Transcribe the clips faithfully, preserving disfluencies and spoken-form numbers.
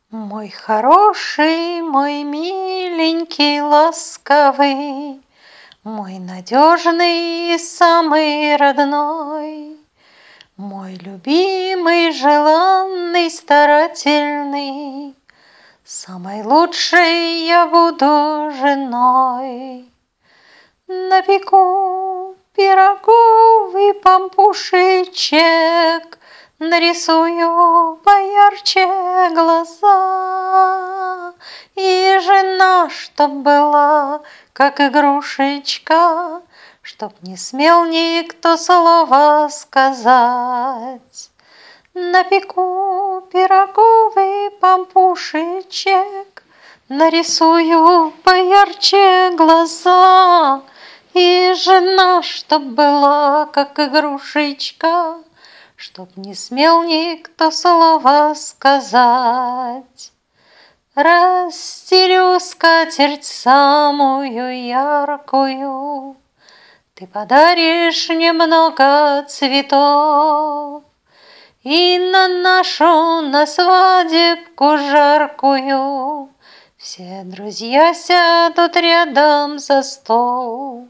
Мой хороший, мой миленький, ласковый, мой надежный и самый родной, мой любимый, желанный, старательный, самой лучшей я буду женой. Напеку пирогов и пампушечек, нарисую поярче глаза, и жена, чтоб была, как игрушечка, чтоб не смел никто слова сказать. Напеку пирогов и пампушечек, нарисую поярче глаза, и жена, чтоб была, как игрушечка, чтоб не смел никто слова сказать. Расстелю скатерть самую яркую, ты подаришь немного цветов, и на нашу, на свадебку жаркую все друзья сядут рядом за стол.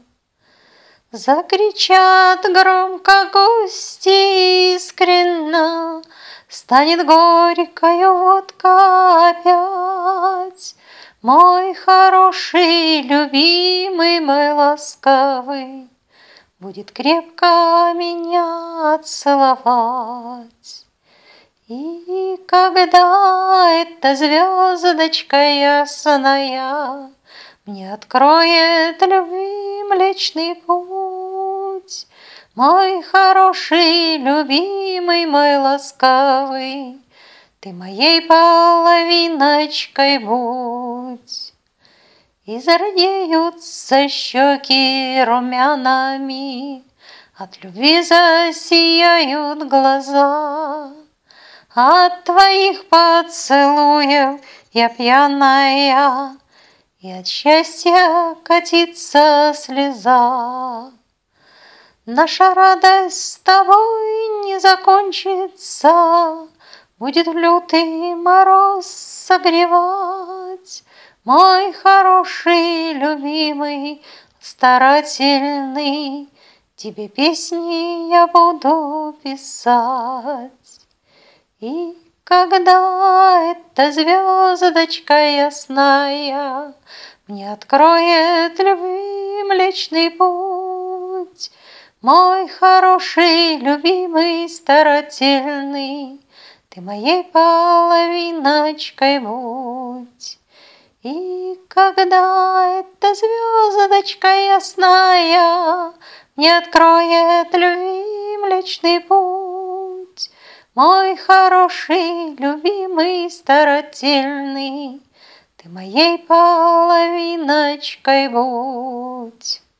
Закричат громко гости искренно, станет горькою водка опять. Мой хороший, любимый, мой ласковый будет крепко меня целовать. И когда эта звездочка ясная мне откроет любви Млечный Путь, мой хороший, любимый, мой ласковый, ты моей половиночкой будь. И зарделются щеки румянами, от любви засияют глаза. От твоих поцелуев я пьяная, и от счастья катится слеза. Наша радость с тобой не закончится, будет лютый мороз согревать. Мой хороший, любимый, старательный, тебе песни я буду писать. И когда эта звездочка ясная мне откроет любви Млечный Путь, мой хороший, любимый, старательный, ты моей половиночкой будь. И когда эта звездочка ясная мне откроет любви Млечный Путь, мой хороший, любимый, старательный, ты моей половиночкой будь.